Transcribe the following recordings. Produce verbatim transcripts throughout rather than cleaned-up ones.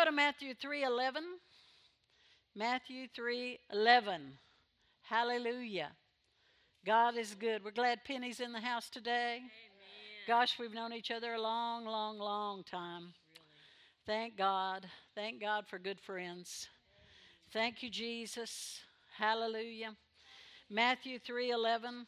to Matthew three eleven. Matthew three eleven. Hallelujah. God is good. We're glad Penny's in the house today. Amen. Gosh, we've known each other a long, long, long time. Really. Thank God. Thank God for good friends. Thank you, Jesus. Hallelujah. Matthew three eleven.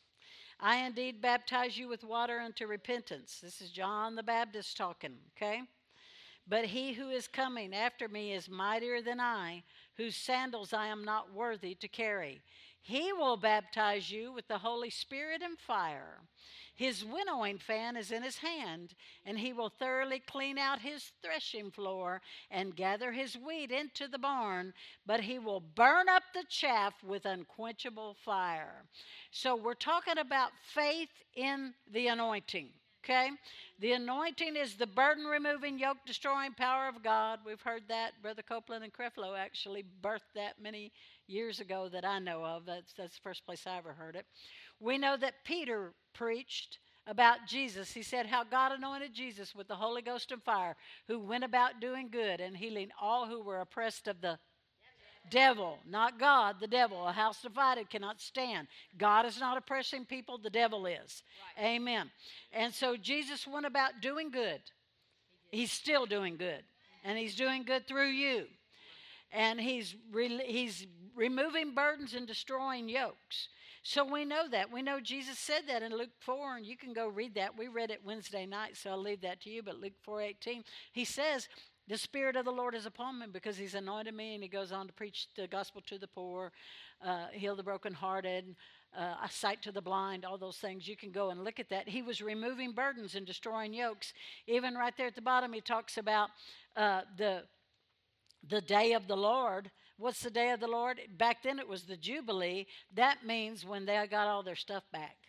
I indeed baptize you with water unto repentance. This is John the Baptist talking, okay? But he who is coming after me is mightier than I, whose sandals I am not worthy to carry. He will baptize you with the Holy Spirit and fire. His winnowing fan is in his hand, and he will thoroughly clean out his threshing floor and gather his wheat into the barn, but he will burn up the chaff with unquenchable fire. So we're talking about faith in the anointing. Okay? The anointing is the burden-removing, yoke-destroying power of God. We've heard that. Brother Copeland and Creflo actually birthed that many years ago that I know of. That's, that's the first place I ever heard it. We know that Peter preached about Jesus. He said how God anointed Jesus with the Holy Ghost and fire, who went about doing good and healing all who were oppressed of the devil, not God, the devil. A house divided cannot stand. God is not oppressing people, the devil is. Right. Amen. And so Jesus went about doing good. He he's still doing good. And he's doing good through you. And he's re- he's removing burdens and destroying yokes. So we know that. We know Jesus said that in Luke four, and you can go read that. We read it Wednesday night, so I'll leave that to you. But Luke four eighteen, he says, the Spirit of the Lord is upon me because he's anointed me, and he goes on to preach the gospel to the poor, uh, heal the brokenhearted, uh, sight to the blind, all those things. You can go and look at that. He was removing burdens and destroying yokes. Even right there at the bottom, he talks about uh, the, the day of the Lord. What's the day of the Lord? Back then it was the Jubilee. That means when they got all their stuff back.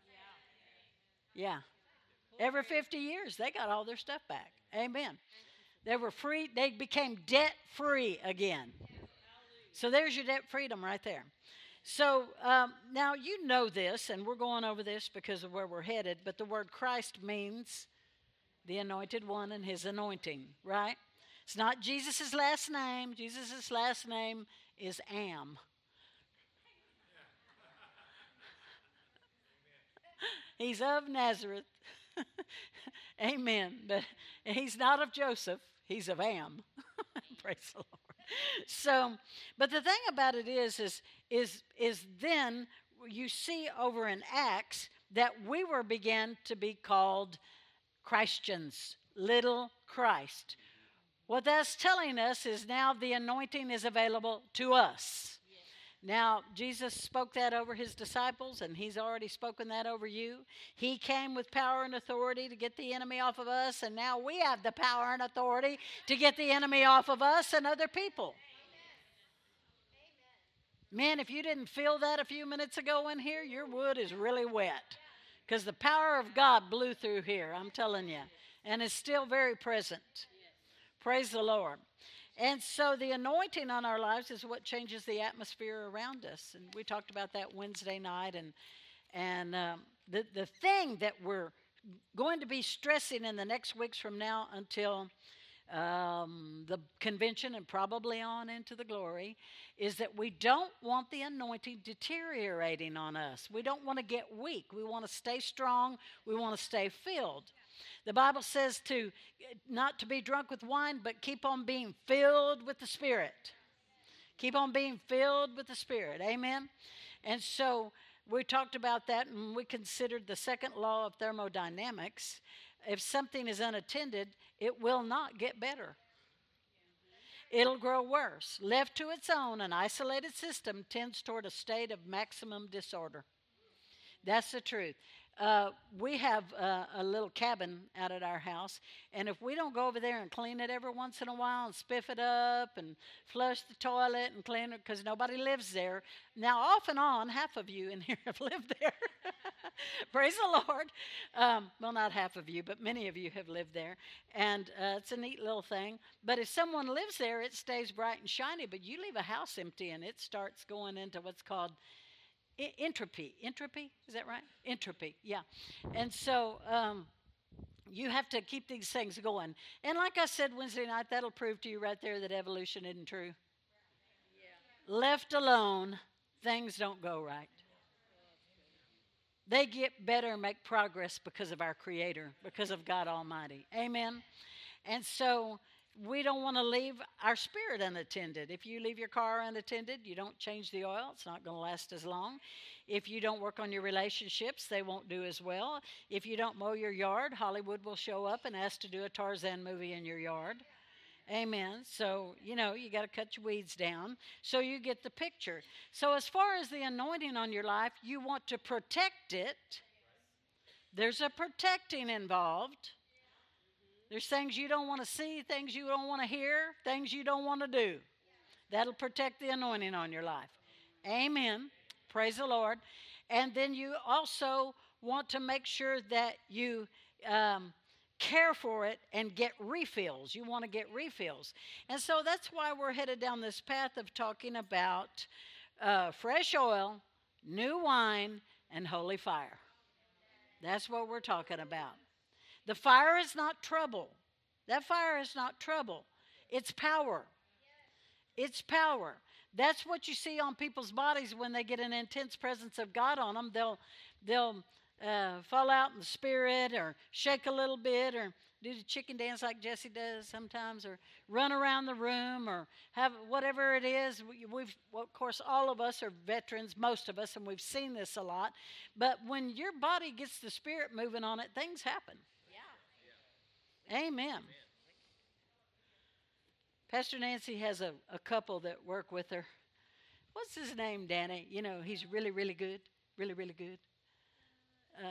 Yeah. Every fifty years, they got all their stuff back. Amen. They were free. They became debt-free again. So there's your debt freedom right there. So um, now you know this, and we're going over this because of where we're headed, but the word Christ means the anointed one and his anointing, right? It's not Jesus' last name. Jesus' last name is Am. He's of Nazareth. Amen. But he's not of Joseph. He's of Am. Praise the Lord. So, but the thing about it is, is, is, is then you see over in Acts that we were began to be called Christians, little Christ. What that's telling us is now the anointing is available to us. Now, Jesus spoke that over his disciples, and he's already spoken that over you. He came with power and authority to get the enemy off of us, and now we have the power and authority to get the enemy off of us and other people. Man, if you didn't feel that a few minutes ago in here, your wood is really wet, because the power of God blew through here, I'm telling you, and is still very present. Praise the Lord. And so the anointing on our lives is what changes the atmosphere around us. And we talked about that Wednesday night. And and um, the, the thing that we're going to be stressing in the next weeks from now until um, the convention and probably on into the glory is that we don't want the anointing deteriorating on us. We don't want to get weak. We want to stay strong. We want to stay filled. The Bible says to not to be drunk with wine, but keep on being filled with the Spirit. Keep on being filled with the Spirit. Amen? And so we talked about that, and we considered the second law of thermodynamics. If something is unattended, it will not get better. It'll grow worse. Left to its own, an isolated system tends toward a state of maximum disorder. That's the truth. Uh, we have uh, a little cabin out at our house, and if we don't go over there and clean it every once in a while and spiff it up and flush the toilet and clean it, because nobody lives there. Now, off and on, half of you in here have lived there. Praise the Lord. Um, well, not half of you, but many of you have lived there, and uh, it's a neat little thing. But if someone lives there, it stays bright and shiny, but you leave a house empty, and it starts going into what's called entropy. Entropy, is that right? Entropy, yeah. And so um, You have to keep these things going. And like I said Wednesday night, that'll prove to you right there that evolution isn't true. Yeah. Left alone, things don't go right. They get better and make progress because of our Creator, because of God Almighty. Amen. And so we don't want to leave our spirit unattended. If you leave your car unattended, you don't change the oil, it's not going to last as long. If you don't work on your relationships, they won't do as well. If you don't mow your yard, Hollywood will show up and ask to do a Tarzan movie in your yard. Amen. So, you know, you got to cut your weeds down so you get the picture. So as far as the anointing on your life, you want to protect it. There's a protecting involved. There's things you don't want to see, things you don't want to hear, things you don't want to do. That'll protect the anointing on your life. Amen. Praise the Lord. And then you also want to make sure that you um, care for it and get refills. You want to get refills. And so that's why we're headed down this path of talking about uh, fresh oil, new wine, and holy fire. That's what we're talking about. The fire is not trouble. That fire is not trouble. It's power. It's power. That's what you see on people's bodies when they get an intense presence of God on them. They'll, they'll uh, fall out in the spirit or shake a little bit or do the chicken dance like Jesse does sometimes or run around the room or have whatever it is. We, we've, well, of course, all of us are veterans, most of us, and we've seen this a lot. But when your body gets the spirit moving on it, things happen. Yeah. Amen. Amen. Pastor Nancy has a, a couple that work with her. What's his name, Danny? You know, he's really, really good. Really, really good. Uh,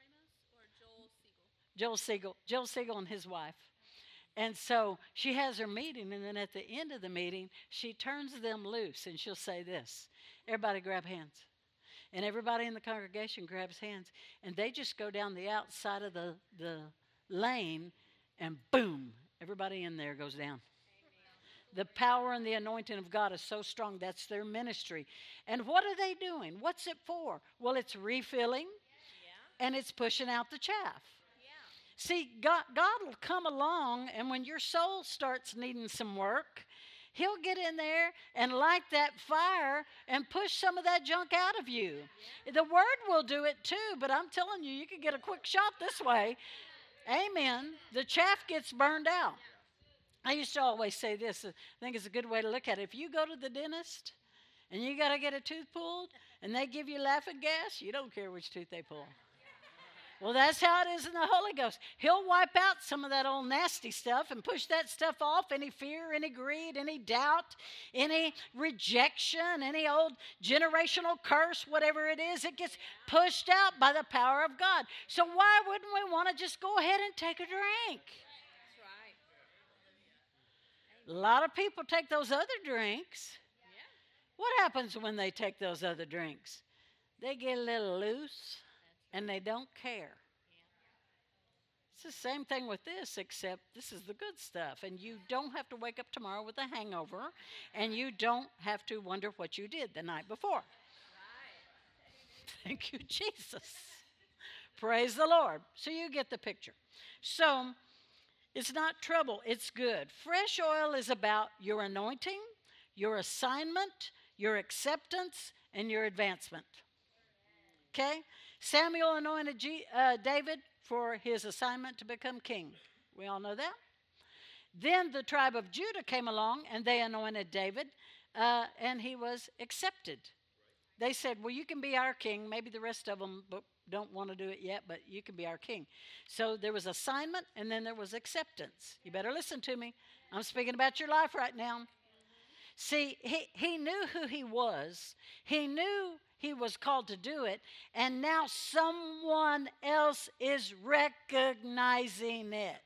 Joel Siegel. Joel Siegel and his wife. And so she has her meeting, and then at the end of the meeting, she turns them loose, and she'll say this. Everybody grab hands. And everybody in the congregation grabs hands, and they just go down the outside of the, the lane, and boom, everybody in there goes down. The power and the anointing of God is so strong. That's their ministry. And what are they doing? What's it for? Well, it's refilling, yeah. And it's pushing out the chaff. Yeah. See, God, God will come along, and when your soul starts needing some work, He'll get in there and light that fire and push some of that junk out of you. Yeah. The Word will do it too, but I'm telling you, you can get a quick shot this way. Amen. The chaff gets burned out. I used to always say this, I think it's a good way to look at it. If you go to the dentist and you got to get a tooth pulled and they give you laughing gas, you don't care which tooth they pull. Well, that's how it is in the Holy Ghost. He'll wipe out some of that old nasty stuff and push that stuff off, any fear, any greed, any doubt, any rejection, any old generational curse, whatever it is, it gets pushed out by the power of God. So why wouldn't we want to just go ahead and take a drink? A lot of people take those other drinks. Yeah. What happens when they take those other drinks? They get a little loose and they don't care. Yeah. It's the same thing with this, except this is the good stuff. And you don't have to wake up tomorrow with a hangover, and you don't have to wonder what you did the night before. Right. Thank you, Jesus. Praise the Lord. So you get the picture. So it's not trouble, it's good. Fresh oil is about your anointing, your assignment, your acceptance, and your advancement. Okay? Samuel anointed G, uh, David for his assignment to become king. We all know that. Then the tribe of Judah came along, and they anointed David, uh, and he was accepted. They said, well, you can be our king. Maybe the rest of them don't want to do it yet, but you can be our king. So there was assignment, and then there was acceptance. You better listen to me. I'm speaking about your life right now. See, he, he knew who he was. He knew he was called to do it, and now someone else is recognizing it.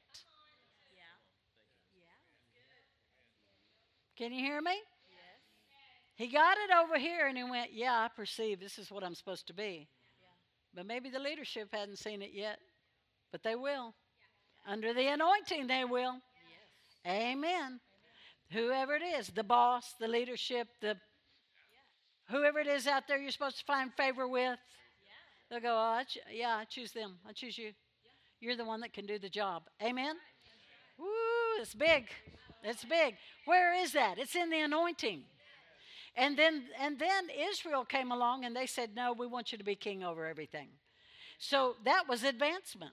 Can you hear me? He got it over here, and he went, yeah, I perceive this is what I'm supposed to be. But maybe the leadership hadn't seen it yet, but they will. Under the anointing, they will. Yes. Amen. Whoever it is, the boss, the leadership, the whoever it is out there you're supposed to find favor with, they'll go, oh, I ch- yeah, I choose them. I choose you. you're the one that can do the job. Amen? Woo, it's big. It's big. Where is that? It's in the anointing. And then and then Israel came along and they said, no, we want you to be king over everything. So that was advancement.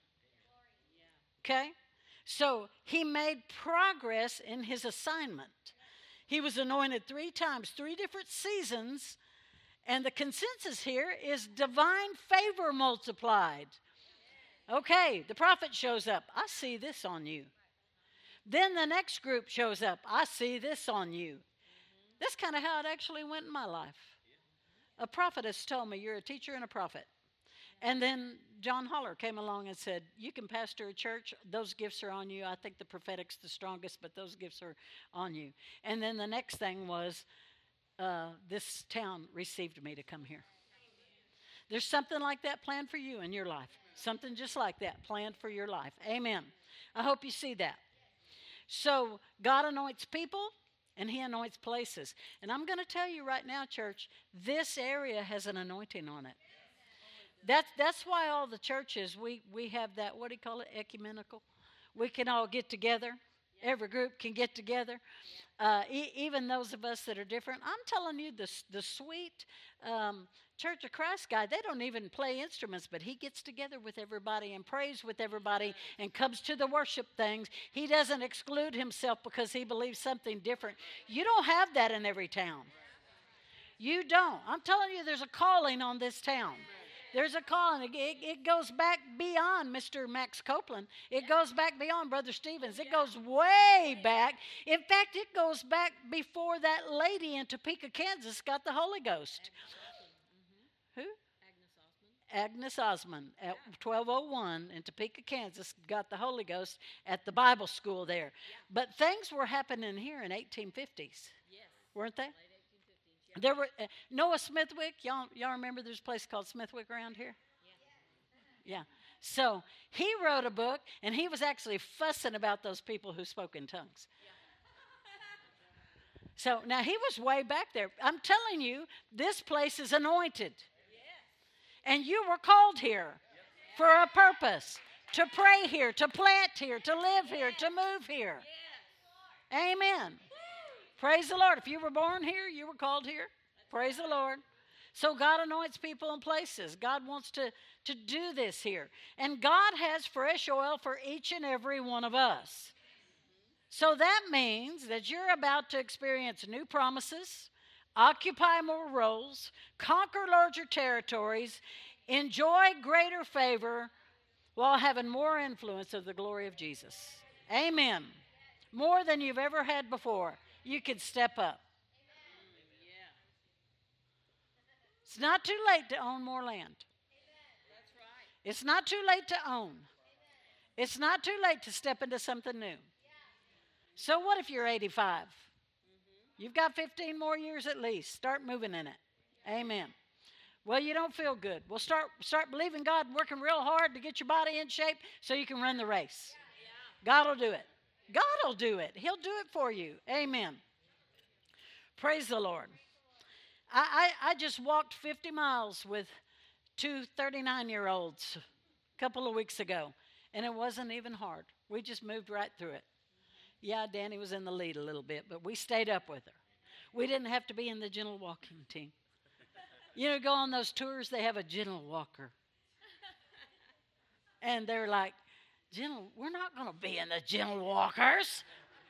Okay? So he made progress in his assignment. He was anointed three times, three different seasons. And the consensus here is divine favor multiplied. Okay, the prophet shows up. I see this on you. Then the next group shows up. I see this on you. That's kind of how it actually went in my life. A prophetess told me, you're a teacher and a prophet. And then John Holler came along and said, you can pastor a church. Those gifts are on you. I think the prophetic's the strongest, but those gifts are on you. And then the next thing was, uh, this town received me to come here. There's something like that planned for you in your life. Something just like that planned for your life. Amen. I hope you see that. So God anoints people and he anoints places. And I'm going to tell you right now, church, this area has an anointing on it. That's, that's why all the churches, we, we have that, what do you call it, ecumenical? We can all get together. Every group can get together. Uh, e- even those of us that are different. I'm telling you, the, the sweet um, Church of Christ guy, they don't even play instruments, but he gets together with everybody and prays with everybody and comes to the worship things. He doesn't exclude himself because he believes something different. You don't have that in every town. You don't. I'm telling you, there's a calling on this town. There's a calling. It, it goes back beyond Mister Max Copeland. It goes back beyond Brother Stevens. It goes way back. In fact, it goes back before that lady in Topeka, Kansas got the Holy Ghost. Who? Agnes Osmond at twelve oh one in Topeka, Kansas, got the Holy Ghost at the Bible school there. But things were happening here in eighteen fifties, weren't they? There were uh, Noah Smithwick. Y'all, y'all remember there's a place called Smithwick around here? Yeah. yeah. So he wrote a book, and he was actually fussing about those people who spoke in tongues. Yeah. So now he was way back there. I'm telling you, this place is anointed. And you were called here for a purpose, to pray here, to plant here, to live here, to move here. Amen. Praise the Lord. If you were born here, you were called here. Praise the Lord. So God anoints people and places. God wants to, to do this here. And God has fresh oil for each and every one of us. So that means that you're about to experience new promises, occupy more roles, conquer larger territories, enjoy greater favor while having more influence of the glory of Jesus. Amen. More than you've ever had before. You can step up. It's not too late to own more land. It's not too late to own. It's not too late to step into something new. So what if you're eighty-five? You've got fifteen more years at least. Start moving in it. Amen. Well, you don't feel good. Well, start start believing God and working real hard to get your body in shape so you can run the race. God will do it. God will do it. He'll do it for you. Amen. Praise the Lord. I, I, I just walked fifty miles with two thirty-nine-year-olds a couple of weeks ago, and it wasn't even hard. We just moved right through it. Yeah, Danny was in the lead a little bit, but we stayed up with her. We didn't have to be in the gentle walking team. You know, go on those tours, they have a gentle walker. And they're like, gentle, we're not going to be in the gentle walkers.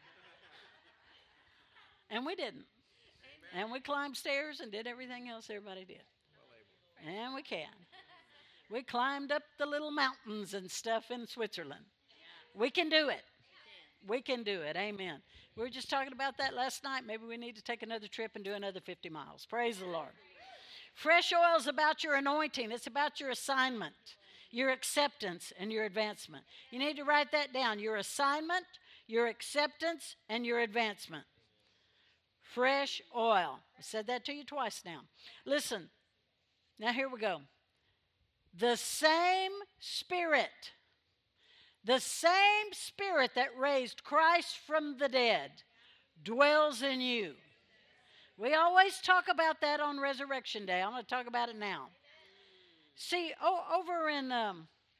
And we didn't. And we climbed stairs and did everything else everybody did. And we can. We climbed up the little mountains and stuff in Switzerland. We can do it. We can do it. Amen. We were just talking about that last night. Maybe we need to take another trip and do another fifty miles. Praise the Lord. Fresh oil is about your anointing. It's about your assignment, your acceptance, and your advancement. You need to write that down. Your assignment, your acceptance, and your advancement. Fresh oil. I said that to you twice now. Listen. Now here we go. The same Spirit, the same Spirit that raised Christ from the dead dwells in you. We always talk about that on Resurrection Day. I'm going to talk about it now. See, oh, over in um,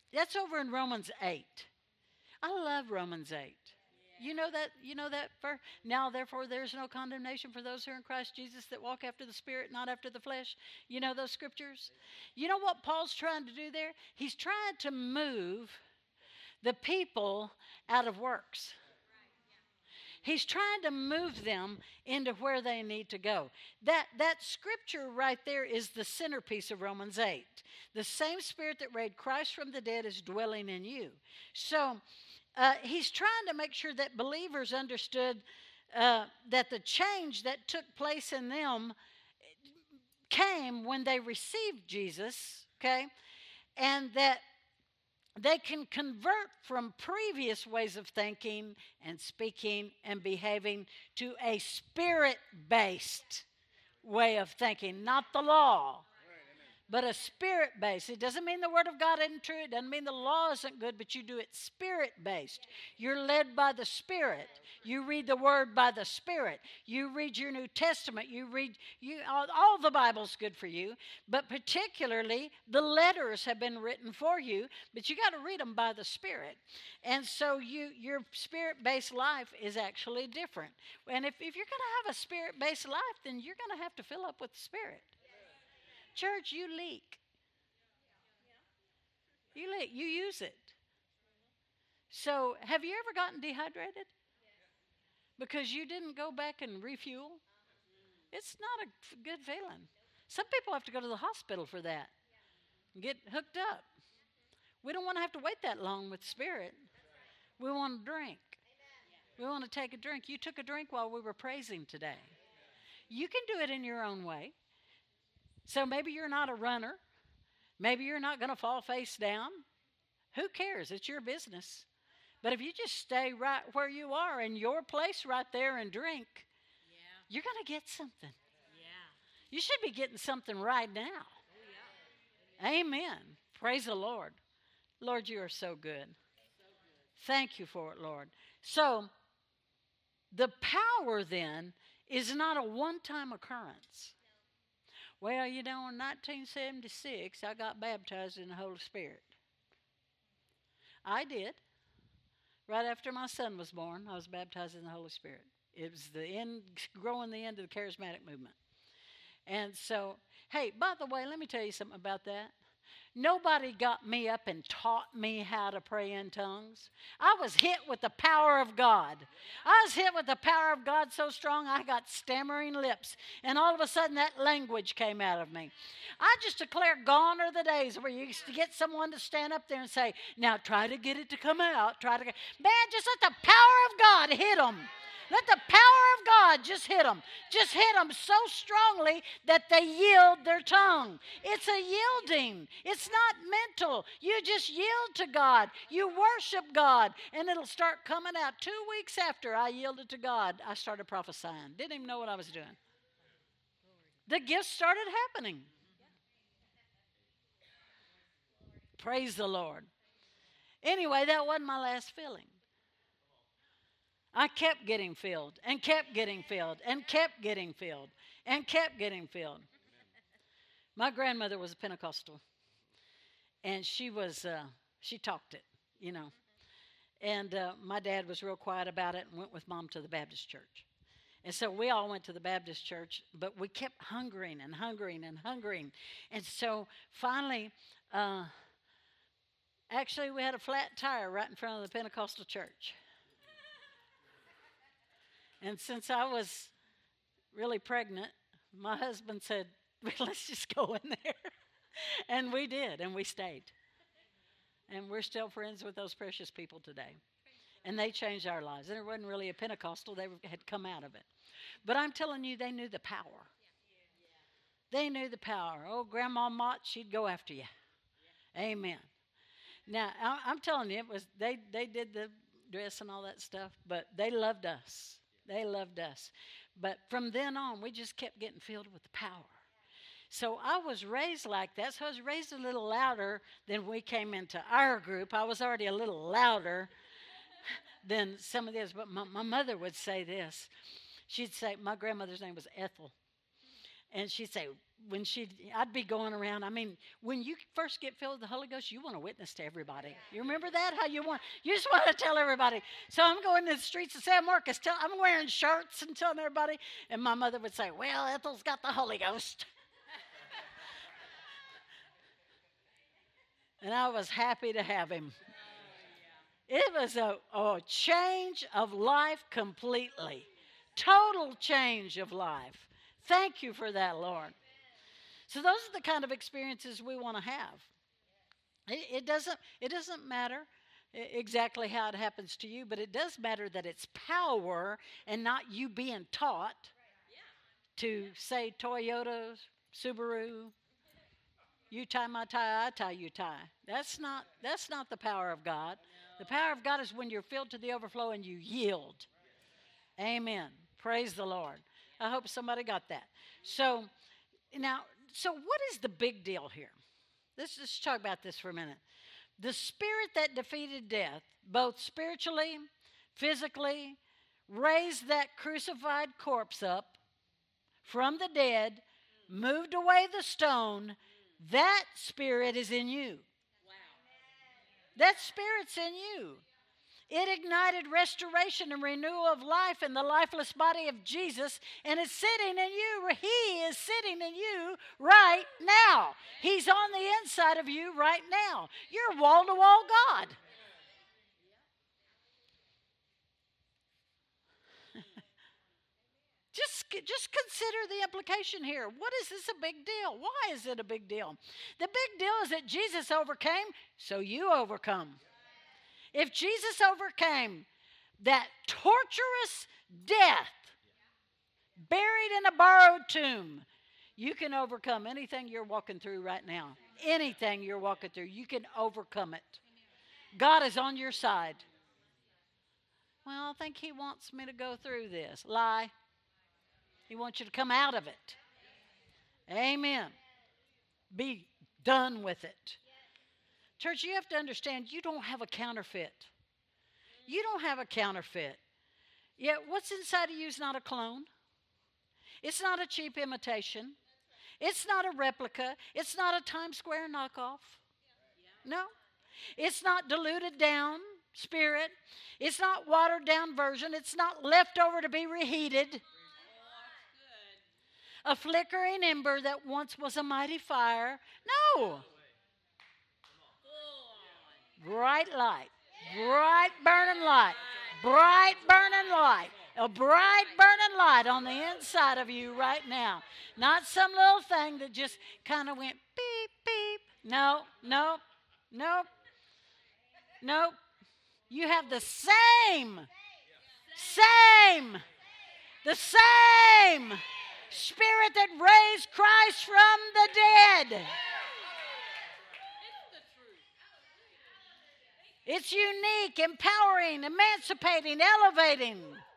That's over in Romans eight. I love Romans eight. You know that, you know that verse? Now, therefore, there's no condemnation for those who are in Christ Jesus that walk after the Spirit, not after the flesh. You know those scriptures? You know what Paul's trying to do there? He's trying to move the people out of works. He's trying to move them into where they need to go. That, that scripture right there is the centerpiece of Romans eight. The same Spirit that raised Christ from the dead is dwelling in you. So uh, he's trying to make sure that believers understood uh, that the change that took place in them came when they received Jesus, okay? And that they can convert from previous ways of thinking and speaking and behaving to a spirit-based way of thinking, not the law, but a spirit-based. It doesn't mean the Word of God isn't true. It doesn't mean the law isn't good, but you do it spirit-based. You're led by the Spirit. You read the Word by the Spirit. You read your New Testament. You read, you all, all the Bible's good for you, but particularly the letters have been written for you, but you got to read them by the Spirit. And so you your spirit-based life is actually different. And if, if you're going to have a spirit-based life, then you're going to have to fill up with the Spirit. Church, you leak. You leak. You use it. So, have you ever gotten dehydrated? Because you didn't go back and refuel? It's not a good feeling. Some people have to go to the hospital for that. Get hooked up. We don't want to have to wait that long with Spirit. We want to drink. We want to take a drink. You took a drink while we were praising today. You can do it in your own way. So maybe you're not a runner. Maybe you're not going to fall face down. Who cares? It's your business. But if you just stay right where you are in your place right there and drink, yeah, you're going to get something. Yeah. You should be getting something right now. Oh, yeah. Amen. Praise the Lord. Lord, you are so good. So good. Thank you for it, Lord. So the power then is not a one-time occurrence. Well, you know, in nineteen seventy-six, I got baptized in the Holy Spirit. I did. Right after my son was born, I was baptized in the Holy Spirit. It was the end, growing the end of the charismatic movement. And so, hey, by the way, let me tell you something about that. Nobody got me up and taught me how to pray in tongues. I was hit with the power of God. I was hit with the power of God so strong I got stammering lips. And all of a sudden that language came out of me. I just declare gone are the days where you used to get someone to stand up there and say, now try to get it to come out. Try to get... Man, just let the power of God hit them. Let the power of God just hit them. Just hit them so strongly that they yield their tongue. It's a yielding. It's not mental. You just yield to God. You worship God, and it'll start coming out. Two weeks after I yielded to God, I started prophesying. Didn't even know what I was doing. The gifts started happening. Praise the Lord. Anyway, that wasn't my last filling. I kept getting filled and kept getting filled and kept getting filled and kept getting filled. My grandmother was a Pentecostal, and she was, uh, she talked it, you know. And uh, my dad was real quiet about it and went with Mom to the Baptist church. And so we all went to the Baptist church, but we kept hungering and hungering and hungering. And so finally, uh, actually we had a flat tire right in front of the Pentecostal church. And since I was really pregnant, my husband said, well, let's just go in there. And we did, and we stayed. And we're still friends with those precious people today. And they changed our lives. And it wasn't really a Pentecostal. They had come out of it. But I'm telling you, they knew the power. They knew the power. Oh, Grandma Mott, she'd go after you. Amen. Now, I'm telling you, it was they, they did the dress and all that stuff, but they loved us. They loved us. But from then on, we just kept getting filled with the power. So I was raised like that. So I was raised a little louder than we came into our group. I was already a little louder than some of this. But my, my mother would say this. She'd say, my grandmother's name was Ethel. And she'd say, when she, I'd be going around. I mean, when you first get filled with the Holy Ghost, you want to witness to everybody. You remember that? How you want, you just want to tell everybody. So I'm going to the streets of San Marcos. Tell, I'm wearing shirts and telling everybody. And my mother would say, well, Ethel's got the Holy Ghost. And I was happy to have him. It was a, a change of life completely. Total change of life. Thank you for that, Lord. So those are the kind of experiences we want to have. It, it doesn't, it doesn't matter exactly how it happens to you, but it does matter that it's power and not you being taught to say Toyota, Subaru, you tie my tie, I tie you tie. That's not, that's not the power of God. The power of God is when you're filled to the overflow and you yield. Amen. Praise the Lord. I hope somebody got that. So now, so what is the big deal here? Let's just talk about this for a minute. The spirit that defeated death, both spiritually, physically, raised that crucified corpse up from the dead, moved away the stone. That spirit is in you. That spirit's in you. It ignited restoration and renewal of life in the lifeless body of Jesus, and it's sitting in you. He is sitting in you right now. He's on the inside of you right now. You're wall-to-wall God. Just, just consider the implication here. What is this a big deal? Why is it a big deal? The big deal is that Jesus overcame, so you overcome. If Jesus overcame that torturous death, buried in a borrowed tomb, you can overcome anything you're walking through right now. Anything you're walking through, you can overcome it. God is on your side. Well, I think he wants me to go through this. Lie. He wants you to come out of it. Amen. Be done with it. Church, you have to understand you don't have a counterfeit. You don't have a counterfeit. Yet what's inside of you is not a clone. It's not a cheap imitation. It's not a replica. It's not a Times Square knockoff. No. It's not diluted down spirit. It's not watered down version. It's not left over to be reheated. A flickering ember that once was a mighty fire. No. Bright light. Bright burning light. Bright burning light. A bright burning light on the inside of you right now. Not some little thing that just kind of went beep, beep. No, no, no, no. You have the same, same, the same Spirit that raised Christ from the dead. It's unique, empowering, emancipating, elevating.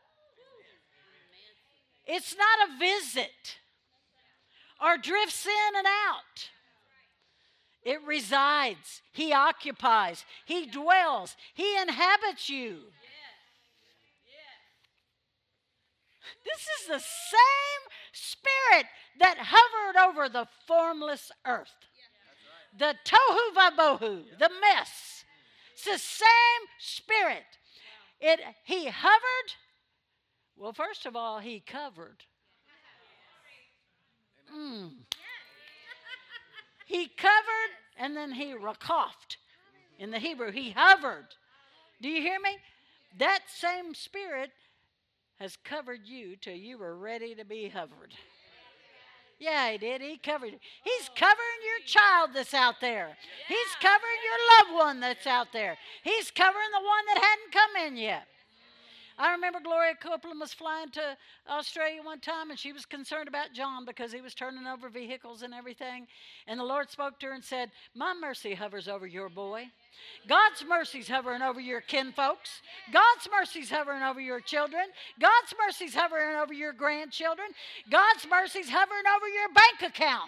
It's not a visit or drifts in and out. It resides. He occupies. He dwells. He inhabits you. This is the same Spirit that hovered over the formless earth. The tohu vabohu, the mess. It's the same Spirit. It, he hovered. Well, first of all, he covered. Mm. He covered and then he rakophed. In the Hebrew, he hovered. Do you hear me? That same Spirit has covered you till you were ready to be hovered. Yeah, he did. He covered. He's covering your child that's out there. He's covering your loved one that's out there. He's covering the one that hadn't come in yet. I remember Gloria Copeland was flying to Australia one time, and she was concerned about John because he was turning over vehicles and everything. And the Lord spoke to her and said, my mercy hovers over your boy. God's mercy's hovering over your kinfolks. God's mercy's hovering over your children. God's mercy's hovering over your grandchildren. God's mercy's hovering over your bank account.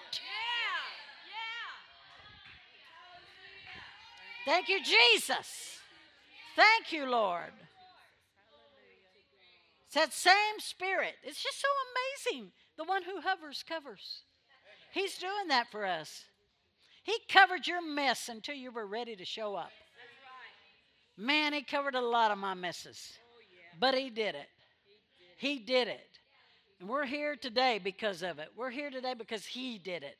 Yeah. Yeah. Thank you, Jesus. Thank you, Lord. It's that same Spirit. It's just so amazing. The one who hovers covers. He's doing that for us. He covered your mess until you were ready to show up. Man, He covered a lot of my messes. But He did it. He did it. And we're here today because of it. We're here today because He did it.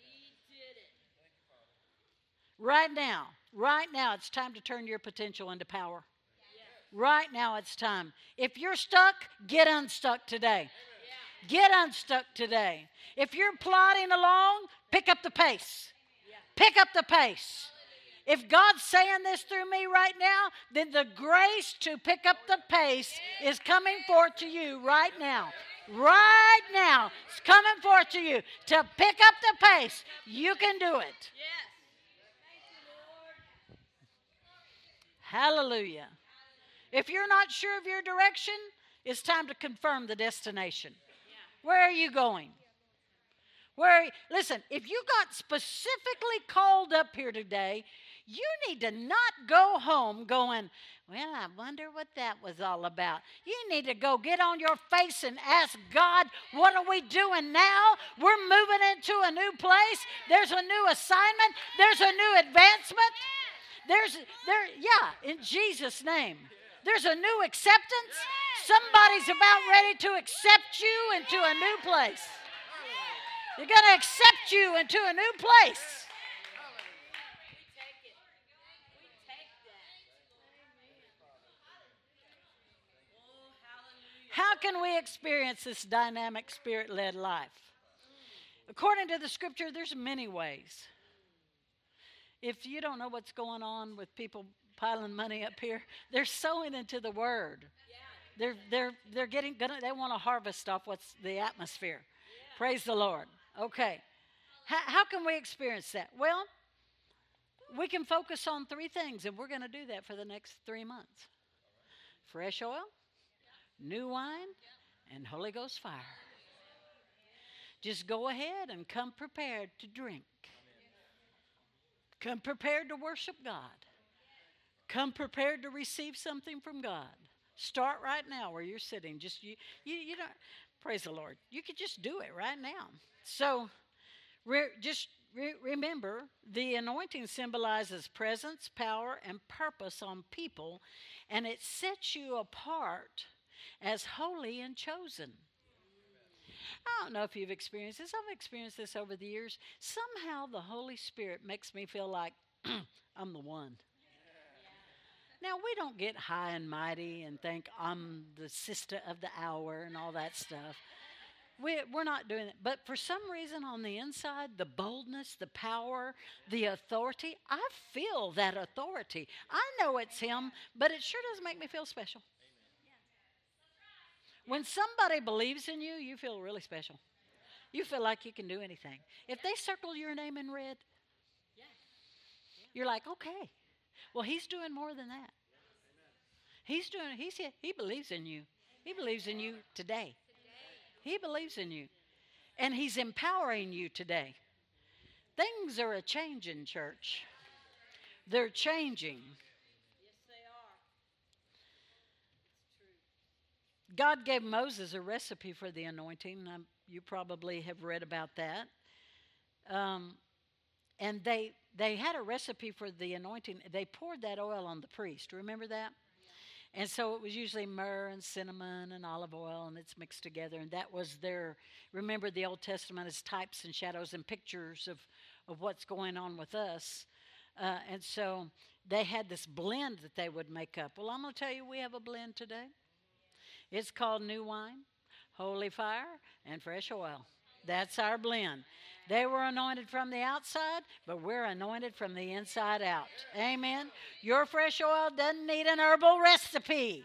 Right now, right now, it's time to turn your potential into power. Right now, it's time. If you're stuck, get unstuck today. Get unstuck today. If you're plodding along, pick up the pace. Pick up the pace. If God's saying this through me right now, then the grace to pick up the pace is coming forth to you right now. Right now, it's coming forth to you to pick up the pace. You can do it. Hallelujah. If you're not sure of your direction, it's time to confirm the destination. Where are you going? Where are you? Listen, if you got specifically called up here today, you need to not go home going, well, I wonder what that was all about. You need to go get on your face and ask God, what are we doing now? We're moving into a new place. There's a new assignment. There's a new advancement. There's, there, yeah, in Jesus' name. There's a new acceptance. Somebody's about ready to accept you into a new place. They're going to accept you into a new place. How can we experience this dynamic, Spirit-led life? According to the Scripture, there's many ways. If you don't know what's going on with people piling money up here, they're sowing into the Word. They're they're they're getting gonna they want to harvest off what's the atmosphere. Praise the Lord. Okay. How, how can we experience that? Well, we can focus on three things, and we're going to do that for the next three months. Fresh oil, new wine, and Holy Ghost fire. Just go ahead and come prepared to drink. Come prepared to worship God. Come prepared to receive something from God. Start right now where you're sitting. Just you, you, you don't. Praise the Lord. You could just do it right now. So, re, just re, remember, the anointing symbolizes presence, power, and purpose on people, and it sets you apart as holy and chosen. I don't know if you've experienced this. I've experienced this over the years. Somehow the Holy Spirit makes me feel like I'm the one. Now, we don't get high and mighty and think I'm the sister of the hour and all that stuff. We, we're not doing it. But for some reason on the inside, the boldness, the power, the authority, I feel that authority. I know it's Him, but it sure does make me feel special. When somebody believes in you, you feel really special. You feel like you can do anything. If they circle your name in red, you're like, okay. Well, He's doing more than that. He's doing, he's, he believes in you. He believes in you today. He believes in you. And He's empowering you today. Things are a changing, church. They're changing. God gave Moses a recipe for the anointing. Um, you probably have read about that. Um, and they they had a recipe for the anointing. They poured that oil on the priest. Remember that? And so it was usually myrrh and cinnamon and olive oil, and it's mixed together. And that was their, remember the Old Testament as types and shadows and pictures of, of what's going on with us. Uh, and so they had this blend that they would make up. Well, I'm going to tell you, we have a blend today. It's called new wine, holy fire, and fresh oil. That's our blend. They were anointed from the outside, but we're anointed from the inside out. Amen. Your fresh oil doesn't need an herbal recipe.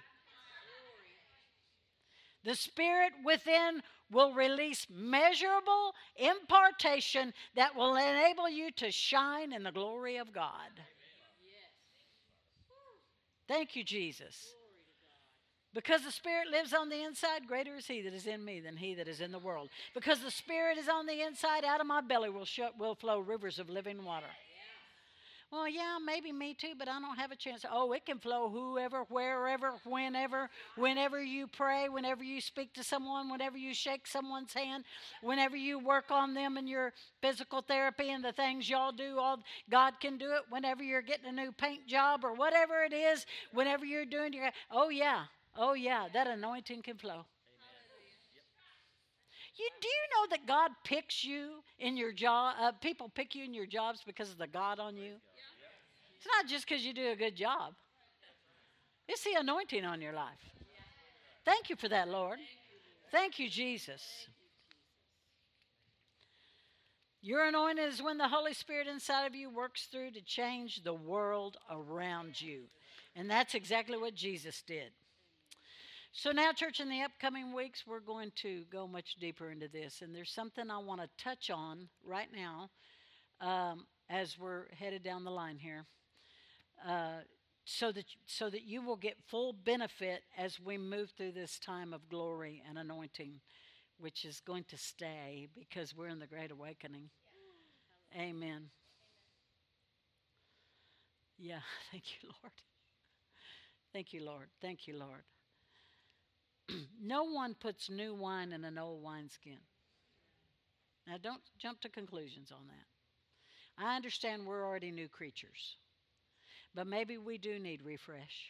The Spirit within will release measurable impartation that will enable you to shine in the glory of God. Thank you, Jesus. Because the Spirit lives on the inside, greater is He that is in me than he that is in the world. Because the Spirit is on the inside, out of my belly will, sh- will flow rivers of living water. Well, yeah, maybe me too, but I don't have a chance. Oh, it can flow whoever, wherever, whenever, whenever you pray, whenever you speak to someone, whenever you shake someone's hand, whenever you work on them in your physical therapy and the things y'all do, all God can do it. Whenever you're getting a new paint job or whatever it is, whenever you're doing your, oh yeah, oh yeah, that anointing can flow. You, do you know that God picks you in your job? Uh, people pick you in your jobs because of the God on you. It's not just because you do a good job. It's the anointing on your life. Thank you for that, Lord. Thank you, Jesus. Your anointing is when the Holy Spirit inside of you works through to change the world around you. And that's exactly what Jesus did. So now, church, in the upcoming weeks, we're going to go much deeper into this. And there's something I want to touch on right now um, as we're headed down the line here. Uh, so that so that you will get full benefit as we move through this time of glory and anointing, which is going to stay because we're in the Great Awakening. Yeah. Amen. Yeah, thank you, Lord. Thank you, Lord. Thank you, Lord. No one puts new wine in an old wineskin. Now, don't jump to conclusions on that. I understand we're already new creatures, but maybe we do need refresh.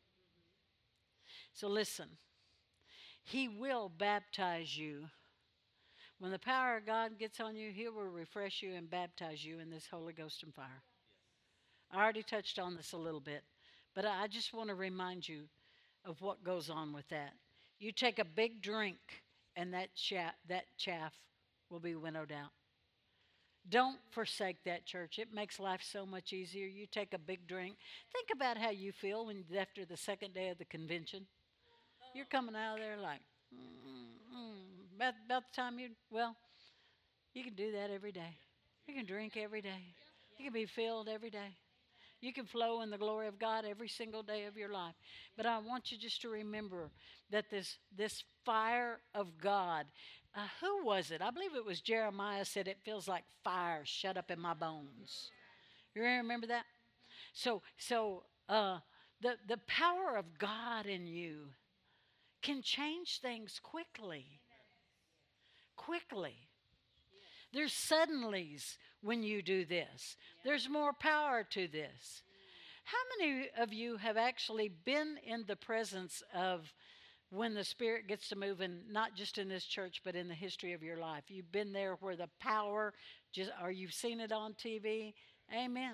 So listen, He will baptize you. When the power of God gets on you, He will refresh you and baptize you in this Holy Ghost and fire. I already touched on this a little bit, but I just want to remind you of what goes on with that. You take a big drink, and that chaff, that chaff will be winnowed out. Don't forsake that, church. It makes life so much easier. You take a big drink. Think about how you feel when after the second day of the convention. You're coming out of there like, mm, mm. About, about the time you, well, you can do that every day. You can drink every day. You can be filled every day. You can flow in the glory of God every single day of your life. But I want you just to remember that this, this fire of God, uh, who was it? I believe it was Jeremiah said it feels like fire shut up in my bones. You remember that? So, so uh, the, the power of God in you can change things quickly. Quickly. There's suddenlies when you do this. There's more power to this. How many of you have actually been in the presence of when the Spirit gets to move, and not just in this church, but in the history of your life? You've been there where the power, just, or you've seen it on T V. Amen.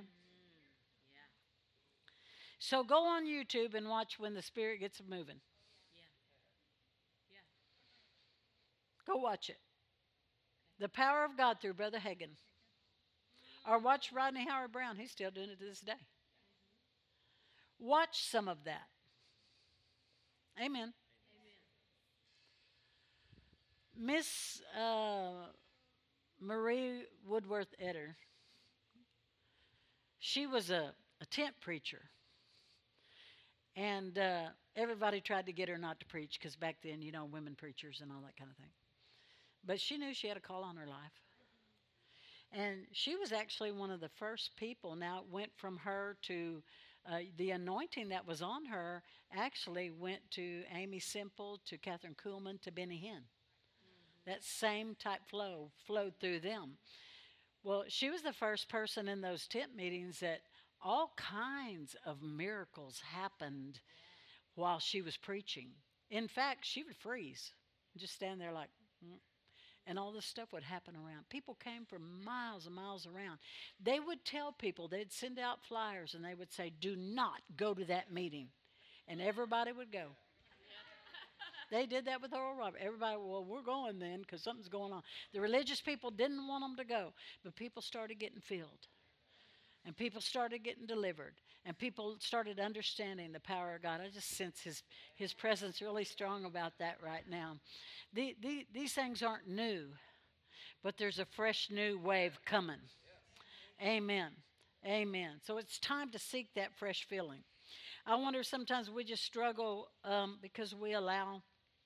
So go on YouTube and watch when the Spirit gets moving. Go watch it. The Power of God through Brother Hagin. Or watch Rodney Howard Brown. He's still doing it to this day. Watch some of that. Amen. Miss uh, Marie Woodworth Etter, she was a, a tent preacher. And uh, everybody tried to get her not to preach because back then, you know, women preachers and all that kind of thing. But she knew she had a call on her life. And she was actually one of the first people. Now it went from her to uh, the anointing that was on her actually went to Amy Semple, to Catherine Kuhlman, to Benny Hinn. Mm-hmm. That same type flow flowed through them. Well, she was the first person in those tent meetings that all kinds of miracles happened while she was preaching. In fact, she would freeze and just stand there like, mm. And all this stuff would happen around. People came from miles and miles around. They would tell people, they'd send out flyers, and they would say, do not go to that meeting. And everybody would go. They did that with Oral Roberts. Everybody, well, we're going then because something's going on. The religious people didn't want them to go, but people started getting filled. And people started getting delivered. And people started understanding the power of God. I just sense his, his presence really strong about that right now. The, the, these things aren't new, but there's a fresh new wave coming. Amen. Amen. So it's time to seek that fresh feeling. I wonder sometimes we just struggle um, because we allow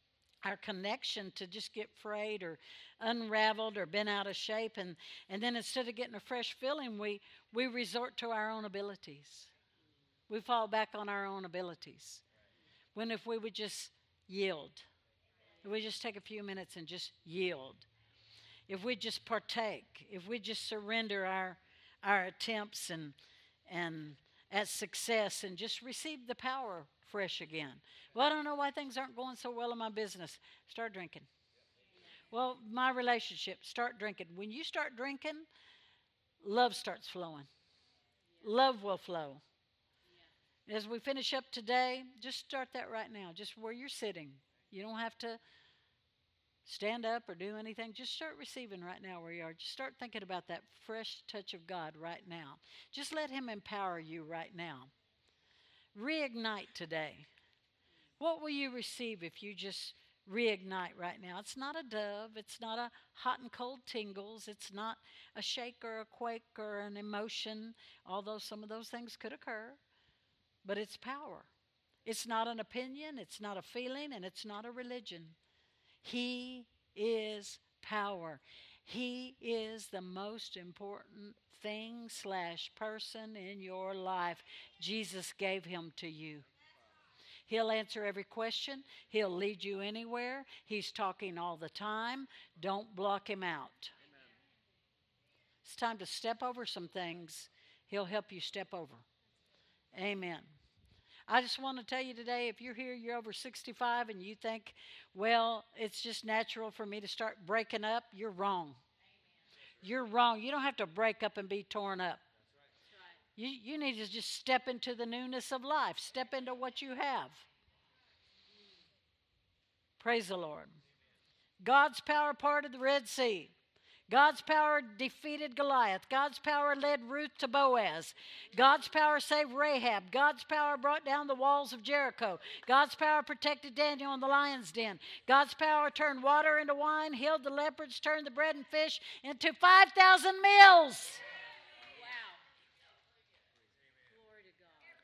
our connection to just get frayed or unraveled or been out of shape. And, and then instead of getting a fresh filling, we, we resort to our own abilities. We fall back on our own abilities. When if we would just yield, if we just take a few minutes and just yield, if we just partake, if we just surrender our our attempts and and at success and just receive the power fresh again. Well, I don't know why things aren't going so well in my business. Start drinking. Well, my relationship, start drinking. When you start drinking, love starts flowing. Love will flow. As we finish up today, just start that right now, just where you're sitting. You don't have to stand up or do anything. Just start receiving right now where you are. Just start thinking about that fresh touch of God right now. Just let Him empower you right now. Reignite today. What will you receive if you just reignite right now? It's not a dove. It's not a hot and cold tingles. It's not a shake or a quake or an emotion, although some of those things could occur. But it's power. It's not an opinion. It's not a feeling. And it's not a religion. He is power. He is the most important thing slash person in your life. Jesus gave Him to you. He'll answer every question. He'll lead you anywhere. He's talking all the time. Don't block Him out. Amen. It's time to step over some things. He'll help you step over. Amen. I just want to tell you today, if you're here, you're over sixty-five, and you think, well, it's just natural for me to start breaking up, you're wrong. Amen. You're wrong. You don't have to break up and be torn up. That's right. You, you need to just step into the newness of life. Step into what you have. Praise the Lord. God's power parted the Red Sea. God's power defeated Goliath. God's power led Ruth to Boaz. God's power saved Rahab. God's power brought down the walls of Jericho. God's power protected Daniel in the lion's den. God's power turned water into wine, healed the leopards, turned the bread and fish into five thousand meals. Wow. Glory to God.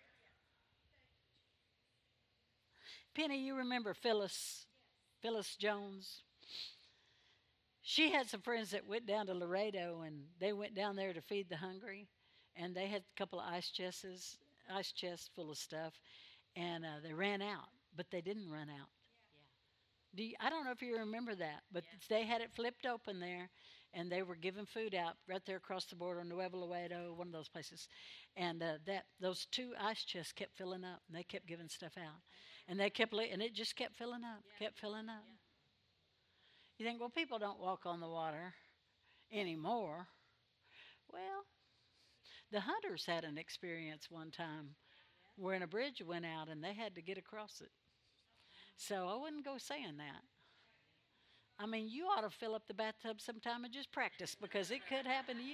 Penny, you remember Phyllis, Phyllis Jones? She had some friends that went down to Laredo, and they went down there to feed the hungry, and they had a couple of ice chests, ice chests full of stuff, and uh, they ran out, but they didn't run out. Yeah. Do you, I don't know if you remember that, but yeah. They had it flipped open there, and they were giving food out right there across the border in Nuevo Laredo, one of those places, and uh, that those two ice chests kept filling up, and they kept giving stuff out, and they kept and it just kept filling up, yeah. kept filling up. Yeah. You think, well, people don't walk on the water anymore. Well, the hunters had an experience one time where a bridge went out and they had to get across it. So I wouldn't go saying that. I mean, you ought to fill up the bathtub sometime and just practice, because it could happen to you.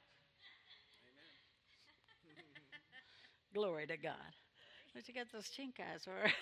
Amen. Glory to God. But you got those chink eyes, all right?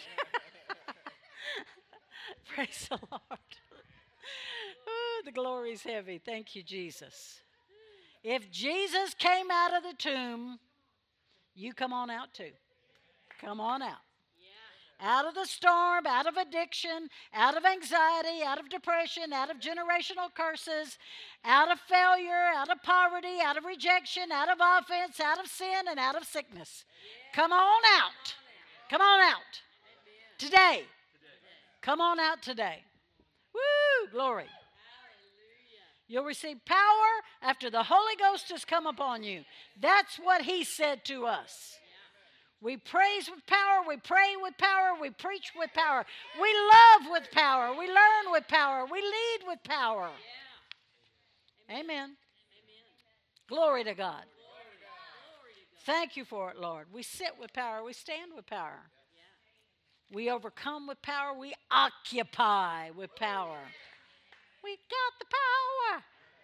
Praise the Lord. Ooh, the glory's heavy. Thank you, Jesus. If Jesus came out of the tomb, you come on out too. Come on out. Out of the storm, out of addiction, out of anxiety, out of depression, out of generational curses, out of failure, out of poverty, out of rejection, out of offense, out of sin, and out of sickness. Come on out. Come on out. Today. Come on out today. Woo! Glory. You'll receive power after the Holy Ghost has come upon you. That's what He said to us. We praise with power, we pray with power, we preach with power, we love with power, we learn with power, we lead with power. Amen. Amen. Glory to God. Thank you for it, Lord. We sit with power, we stand with power. We overcome with power, we occupy with power. We got the power.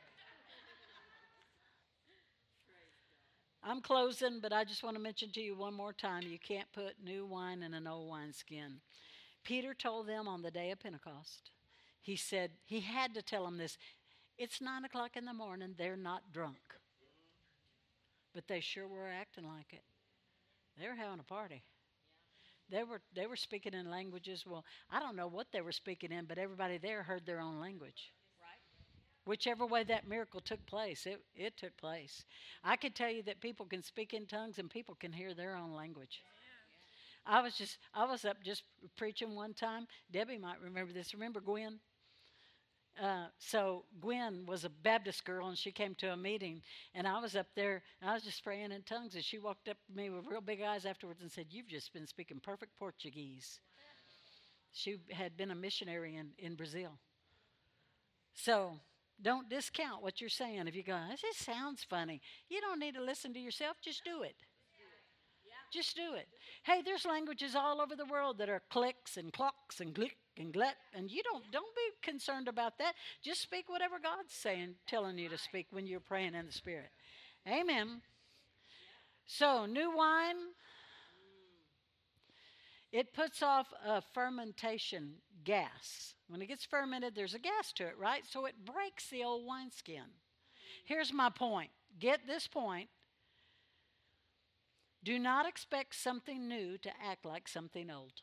I'm closing, but I just want to mention to you one more time, you can't put new wine in an old wineskin. Peter told them on the day of Pentecost, he said, he had to tell them this, it's nine o'clock in the morning, they're not drunk. But they sure were acting like it. They were having a party. They were they were speaking in languages. Well, I don't know what they were speaking in, but everybody there heard their own language. Whichever way that miracle took place, it, it took place. I could tell you that people can speak in tongues and people can hear their own language. I was just I was up just preaching one time. Debbie might remember this. Remember Gwen? Uh, so Gwen was a Baptist girl, and she came to a meeting, and I was up there, and I was just praying in tongues, and she walked up to me with real big eyes afterwards and said, "You've just been speaking perfect Portuguese." She had been a missionary in, in Brazil. So don't discount what you're saying. If you go, "This just sounds funny," you don't need to listen to yourself. Just do it. Just do it. Hey, there's languages all over the world that are clicks and clocks and glick and glet, and you don't don't be concerned about that. Just speak whatever God's saying, telling you to speak when you're praying in the Spirit. Amen. So, new wine, it puts off a fermentation gas. When it gets fermented, there's a gas to it, right? So it breaks the old wineskin. Here's my point. Get this point. Do not expect something new to act like something old.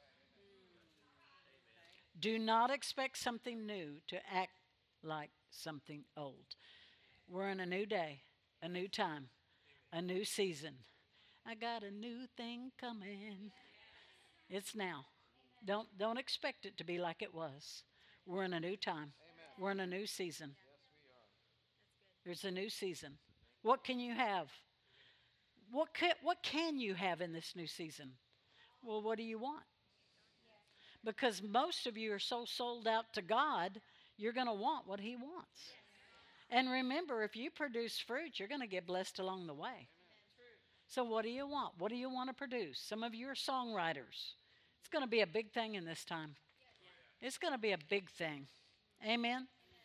Do not expect something new to act like something old. We're in a new day, a new time, a new season. I got a new thing coming. It's now. Don't don't expect it to be like it was. We're in a new time. We're in a new season. There's a new season. What can you have? What can, what can you have in this new season? Well, what do you want? Because most of you are so sold out to God, you're going to want what He wants. And remember, if you produce fruit, you're going to get blessed along the way. So what do you want? What do you want to produce? Some of you are songwriters. It's going to be a big thing in this time. It's going to be a big thing. Amen?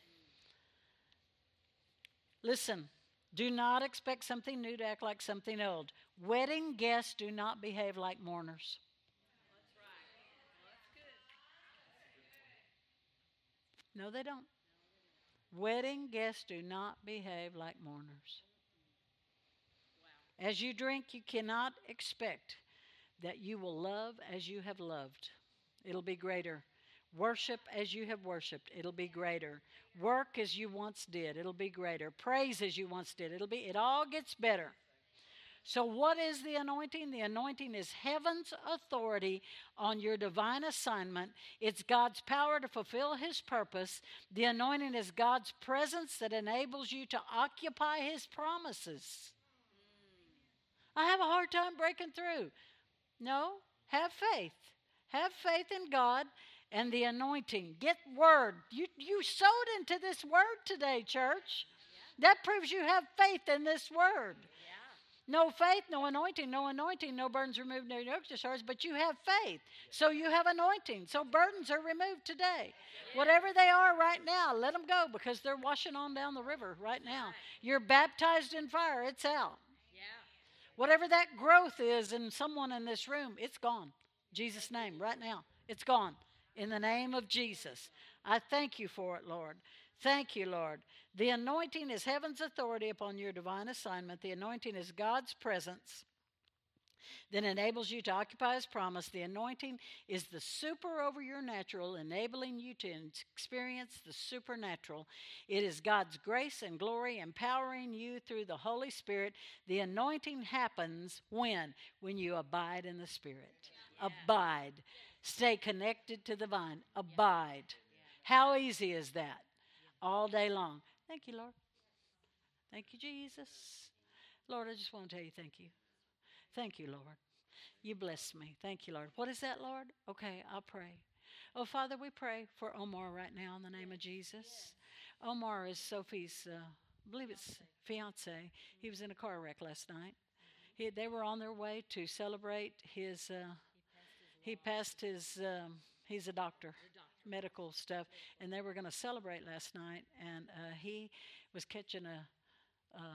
Listen. Do not expect something new to act like something old. Wedding guests do not behave like mourners. That's right. Well, that's good. No, they don't. Wedding guests do not behave like mourners. Wow. As you drink, you cannot expect that you will love as you have loved. It'll be greater. Worship as you have worshiped. It'll be greater. Work as you once did. It'll be greater. Praise as you once did. It'll be, it all gets better. So what is the anointing? The anointing is heaven's authority on your divine assignment. It's God's power to fulfill His purpose. The anointing is God's presence that enables you to occupy His promises. I have a hard time breaking through. No, have faith. Have faith in God and the anointing. Get word. You, you sowed into this word today, church. Yeah. That proves you have faith in this word. Yeah. No faith, no anointing, no anointing, no burdens removed, no yokes discharged, but you have faith. So you have anointing. So burdens are removed today. Yeah. Whatever they are right now, let them go because they're washing on down the river right now. You're baptized in fire. It's out. Yeah. Whatever that growth is in someone in this room, it's gone. Jesus' name, right now. It's gone. In the name of Jesus. I thank you for it, Lord. Thank you, Lord. The anointing is heaven's authority upon your divine assignment. The anointing is God's presence that enables you to occupy His promise. The anointing is the super over your natural, enabling you to experience the supernatural. It is God's grace and glory empowering you through the Holy Spirit. The anointing happens when? When you abide in the Spirit. Yeah. Abide. Stay connected to the vine. Abide. How easy is that? All day long. Thank you, Lord. Thank you, Jesus. Lord, I just want to tell you thank you. Thank you, Lord. You bless me. Thank you, Lord. What is that, Lord? Okay, I'll pray. Oh, Father, we pray for Omar right now in the name of Jesus. Omar is Sophie's, uh, I believe it's fiance. He was in a car wreck last night. He, they were on their way to celebrate his... Uh, He passed his, um, he's a doctor, medical stuff, and they were going to celebrate last night, and uh, he was catching a, uh,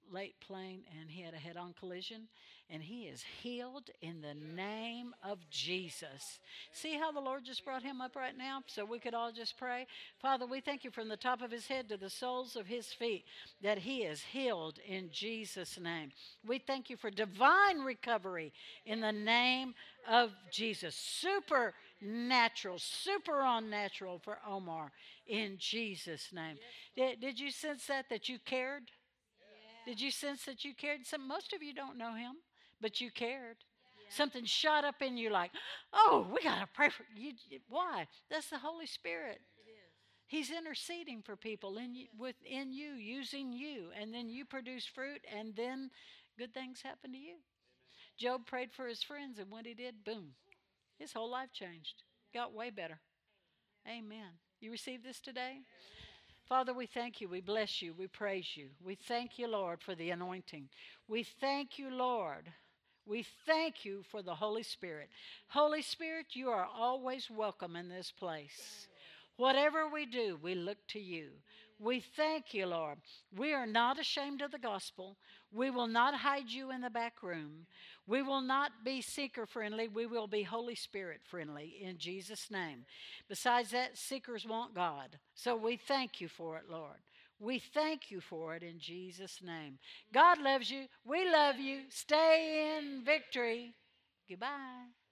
late plane, and he had a head-on collision, and he is healed in the name of Jesus. See how the Lord just brought him up right now so we could all just pray? Father, we thank you from the top of his head to the soles of his feet that he is healed in Jesus' name. We thank you for divine recovery in the name of Jesus. Supernatural, super on natural for Omar in Jesus' name. Did, did you sense that, that you cared? Did you sense that you cared? Some, most of you don't know him, but you cared. Yeah. Something shot up in you like, oh, we got to pray for you. Why? That's the Holy Spirit. He's interceding for people in you, within you, using you, and then you produce fruit, and then good things happen to you. Amen. Job prayed for his friends, and what he did, boom, his whole life changed. Got way better. Amen. Amen. You received this today? Father, we thank you. We bless you. We praise you. We thank you, Lord, for the anointing. We thank you, Lord. We thank you for the Holy Spirit. Holy Spirit, you are always welcome in this place. Whatever we do, we look to you. We thank you, Lord. We are not ashamed of the gospel. We will not hide you in the back room. We will not be seeker-friendly. We will be Holy Spirit-friendly in Jesus' name. Besides that, seekers want God. So we thank you for it, Lord. We thank you for it in Jesus' name. God loves you. We love you. Stay in victory. Goodbye.